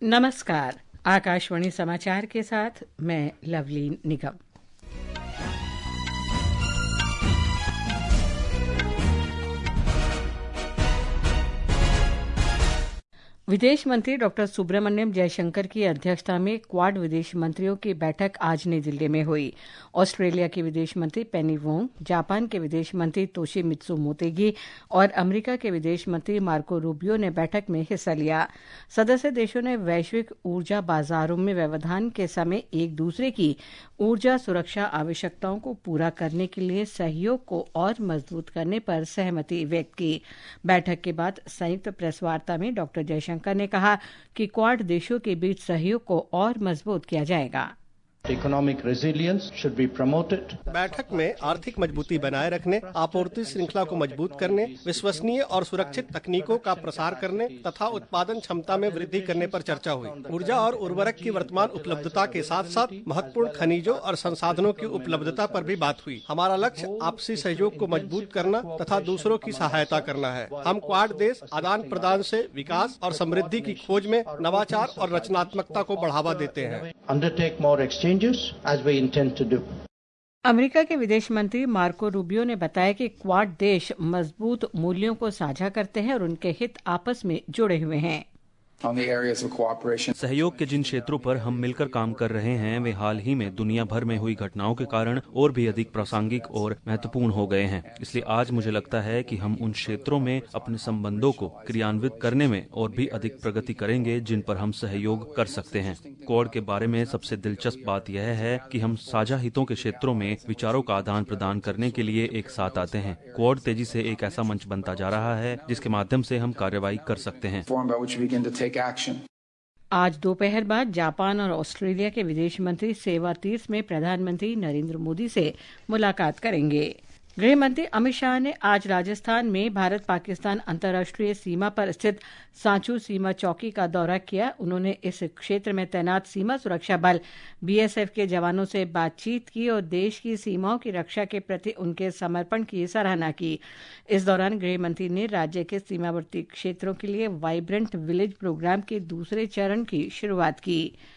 नमस्कार। आकाशवाणी समाचार के साथ मैं लवलीन निगम। विदेश मंत्री डॉक्टर सुब्रमण्यम जयशंकर की अध्यक्षता में क्वाड विदेश मंत्रियों की बैठक आज नई दिल्ली में हुई। ऑस्ट्रेलिया के विदेश मंत्री पेनी वोंग, जापान के विदेश मंत्री तोशिमित्सु मोतेगी और अमेरिका के विदेश मंत्री मार्को रूबियो ने बैठक में हिस्सा लिया। सदस्य देशों ने वैश्विक ऊर्जा बाजारों में व्यवधान के समय एक दूसरे की ऊर्जा सुरक्षा आवश्यकताओं को पूरा करने के लिए सहयोग को और मजबूत करने पर सहमति व्यक्त की। बैठक के बाद संयुक्त प्रेस वार्ता में डॉक्टर जयशंकर ने कहा कि क्वाड देशों के बीच सहयोग को और मजबूत किया जाएगा। Economic resilience should be promoted. बैठक में आर्थिक मजबूती बनाए रखने, आपूर्ति श्रृंखला को मजबूत करने, विश्वसनीय और सुरक्षित तकनीकों का प्रसार करने तथा उत्पादन क्षमता में वृद्धि करने पर चर्चा हुई। ऊर्जा और उर्वरक की वर्तमान उपलब्धता के साथ साथ महत्वपूर्ण खनिजों और संसाधनों की उपलब्धता पर भी बात हुई। हमारा लक्ष्य आपसी सहयोग को मजबूत करना तथा दूसरों की सहायता करना है। हम क्वाड देश आदान प्रदान से विकास और समृद्धि की खोज में नवाचार और रचनात्मकता को बढ़ावा देते हैं। Undertake more exchanges as we intend to do. America के विदेश मंत्री मार्को रूबियो ने बताया कि क्वाड देश मजबूत मूल्यों को साझा करते हैं और उनके हित आपस में जुड़े हुए हैं। सहयोग के जिन क्षेत्रों पर हम मिलकर काम कर रहे हैं वे हाल ही में दुनिया भर में हुई घटनाओं के कारण और भी अधिक प्रासंगिक और महत्वपूर्ण हो गए हैं। इसलिए आज मुझे लगता है कि हम उन क्षेत्रों में अपने संबंधों को क्रियान्वित करने में और भी अधिक प्रगति करेंगे जिन पर हम सहयोग कर सकते हैं। क्वाड के बारे में सबसे दिलचस्प बात यह है कि हम साझा हितों के क्षेत्रों में विचारों का आदान प्रदान करने के लिए एक साथ आते हैं। क्वाड तेजी से एक ऐसा मंच बनता जा रहा है जिसके माध्यम से हम कार्रवाई कर सकते हैं। आज दोपहर बाद जापान और ऑस्ट्रेलिया के विदेश मंत्री सेवा तीर्थ में प्रधानमंत्री नरेंद्र मोदी से मुलाकात करेंगे। गृह मंत्री अमित शाह ने आज राजस्थान में भारत पाकिस्तान अंतर्राष्ट्रीय सीमा पर स्थित सांचू सीमा चौकी का दौरा किया। उन्होंने इस क्षेत्र में तैनात सीमा सुरक्षा बल बीएसएफ के जवानों से बातचीत की और देश की सीमाओं की रक्षा के प्रति उनके समर्पण की सराहना की। इस दौरान गृह मंत्री ने राज्य के सीमावर्ती क्षेत्रों के लिए वाइब्रेंट विलेज प्रोग्राम के दूसरे चरण की शुरुआत की।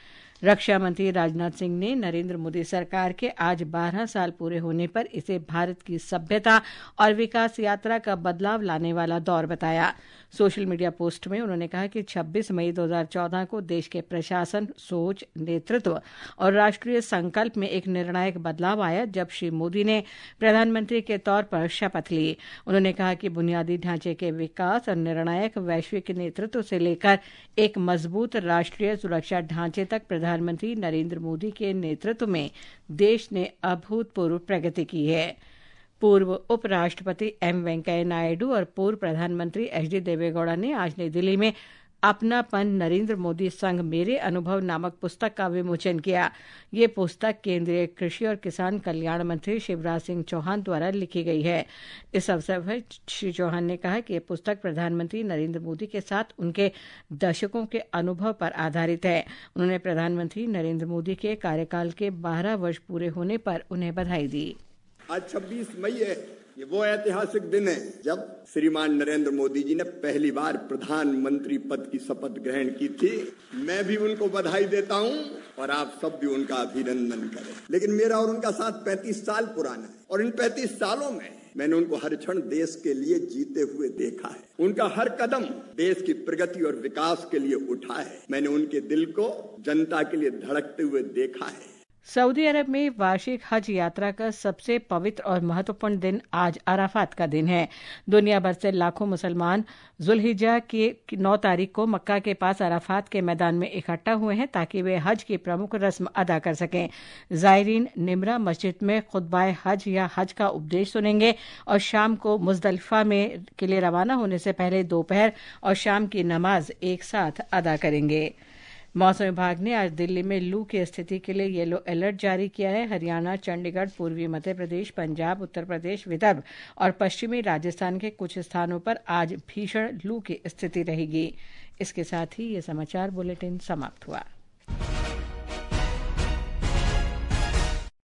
रक्षा मंत्री राजनाथ सिंह ने नरेंद्र मोदी सरकार के आज 12 साल पूरे होने पर इसे भारत की सभ्यता और विकास यात्रा का बदलाव लाने वाला दौर बताया। सोशल मीडिया पोस्ट में उन्होंने कहा कि 26 मई 2014 को देश के प्रशासन, सोच, नेतृत्व और राष्ट्रीय संकल्प में एक निर्णायक बदलाव आया जब श्री मोदी ने प्रधानमंत्री के तौर पर शपथ ली। उन्होंने कहा कि बुनियादी ढांचे के विकास और निर्णायक वैश्विक नेतृत्व से लेकर एक मजबूत राष्ट्रीय सुरक्षा ढांचे तक प्रधानमंत्री नरेंद्र मोदी के नेतृत्व में देश ने अभूतपूर्व प्रगति की है। पूर्व उपराष्ट्रपति एम वेंकैया नायडू और पूर्व प्रधानमंत्री एचडी देवेगौड़ा ने आज नई दिल्ली में अपनापन नरेंद्र मोदी संग मेरे अनुभव नामक पुस्तक का विमोचन किया। ये पुस्तक केंद्रीय कृषि और किसान कल्याण मंत्री शिवराज सिंह चौहान द्वारा लिखी गई है। इस अवसर पर श्री चौहान ने कहा कि यह पुस्तक प्रधानमंत्री नरेंद्र मोदी के साथ उनके दशकों के अनुभव पर आधारित है। उन्होंने प्रधानमंत्री नरेंद्र मोदी के कार्यकाल के 12 वर्ष पूरे होने पर उन्हें बधाई दी। आज 26 मई है। ये वो ऐतिहासिक दिन है जब श्रीमान नरेंद्र मोदी जी ने पहली बार प्रधानमंत्री पद की शपथ ग्रहण की थी। मैं भी उनको बधाई देता हूं और आप सब भी उनका अभिनंदन करें। लेकिन मेरा और उनका साथ 35 साल पुराना है और इन 35 सालों में मैंने उनको हर क्षण देश के लिए जीते हुए देखा है। उनका हर कदम देश की प्रगति और विकास के लिए उठा है। मैंने उनके दिल को जनता के लिए धड़कते हुए देखा है। सऊदी अरब में वार्षिक हज यात्रा का सबसे पवित्र और महत्वपूर्ण दिन आज अराफात का दिन है। दुनिया भर से लाखों मुसलमान जुल्हिज्जा की 9 तारीख को मक्का के पास अराफात के मैदान में इकट्ठा हुए हैं ताकि वे हज की प्रमुख रस्म अदा कर सकें। जायरीन निमरा मस्जिद में खुतबाए हज या हज का उपदेश सुनेंगे और शाम को मुजदलिफा में के लिए रवाना होने से पहले दोपहर और शाम की नमाज एक साथ अदा करेंगे। मौसम विभाग ने आज दिल्ली में लू की स्थिति के लिए येलो अलर्ट जारी किया है। हरियाणा, चंडीगढ़, पूर्वी मध्य प्रदेश, पंजाब, उत्तर प्रदेश, विदर्भ और पश्चिमी राजस्थान के कुछ स्थानों पर आज भीषण लू की स्थिति रहेगी। इसके साथ ही ये समाचार बुलेटिन समाप्त हुआ।